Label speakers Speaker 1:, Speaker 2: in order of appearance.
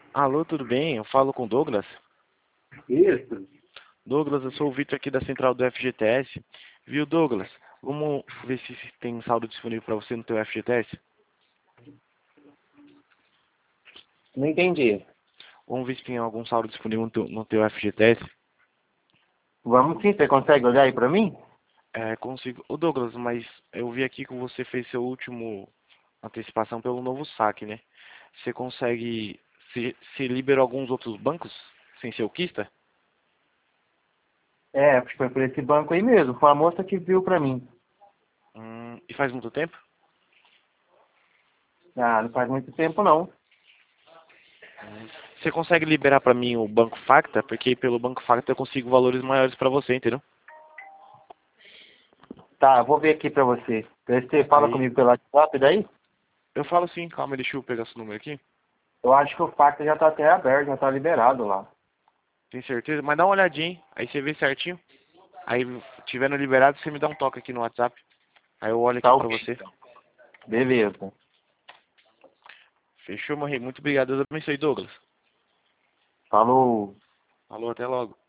Speaker 1: Alô, tudo bem? Eu falo com o Douglas.
Speaker 2: Isso.
Speaker 1: Douglas, eu sou o Vitor aqui da central do FGTS. Viu, Douglas? Vamos ver se tem um saldo disponível para você no teu FGTS?
Speaker 2: Não entendi.
Speaker 1: Vamos ver se tem algum saldo disponível no teu FGTS.
Speaker 2: Vamos sim, você consegue olhar aí pra mim?
Speaker 1: É, consigo. Ô, Douglas, mas eu vi aqui que você fez seu último antecipação pelo novo saque, né? Você consegue... Se liberou alguns outros bancos sem ser o Kista?
Speaker 2: É, acho que foi por esse banco aí mesmo. Foi a moça que viu pra mim.
Speaker 1: E faz muito tempo?
Speaker 2: Ah, não faz muito tempo não.
Speaker 1: Você consegue liberar para mim o Banco Facta? Porque pelo Banco Facta eu consigo valores maiores para você, entendeu?
Speaker 2: Tá, vou ver aqui pra você. Daí você fala
Speaker 1: Aí,
Speaker 2: comigo pelo WhatsApp daí?
Speaker 1: eu falo assim, calma, deixa eu pegar seu número aqui.
Speaker 2: Eu acho que o pacto já tá até aberto, já tá liberado lá.
Speaker 1: Tem certeza? Mas dá uma olhadinha, hein? Aí você vê certinho. Aí, tiver no liberado, você me dá um toque aqui no WhatsApp. Aí eu olho aqui
Speaker 2: Tá
Speaker 1: pra
Speaker 2: ok,
Speaker 1: você.
Speaker 2: então. Beleza.
Speaker 1: Fechou, morri. Muito obrigado. Deus abençoe, Douglas.
Speaker 2: Falou.
Speaker 1: Falou, até logo.